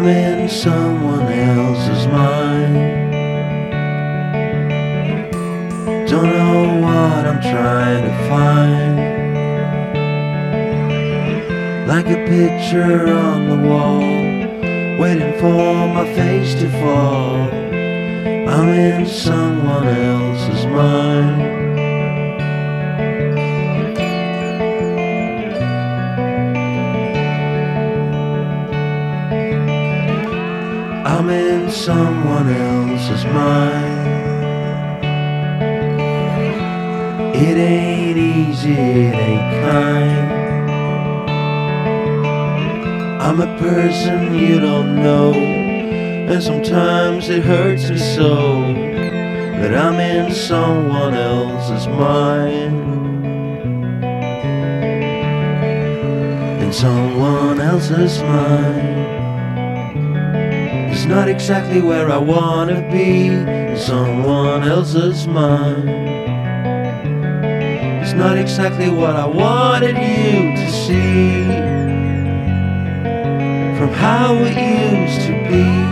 I'm in someone else's mind. Don't know what I'm trying to find. Like a picture on the wall, waiting for my face to fall. I'm in someone else's mind. I'm in someone else's mind. It ain't easy, it ain't kind. I'm a person you don't know, and sometimes it hurts me so that I'm in someone else's mind. In someone else's mind. It's not exactly where I wanna be. In someone else's mind. It's not exactly what I wanted you to see from how it used to be.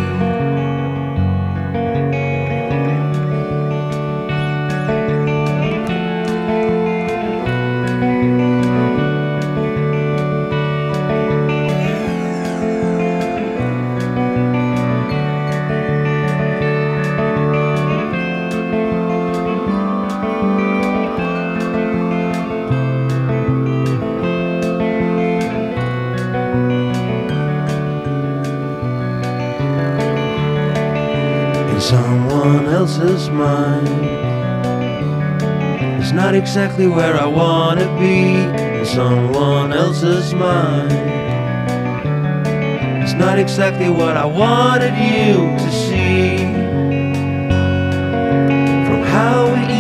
Someone else's mind. It's not exactly where I wanna be. In someone else's mind. It's not exactly what I wanted you to see from how it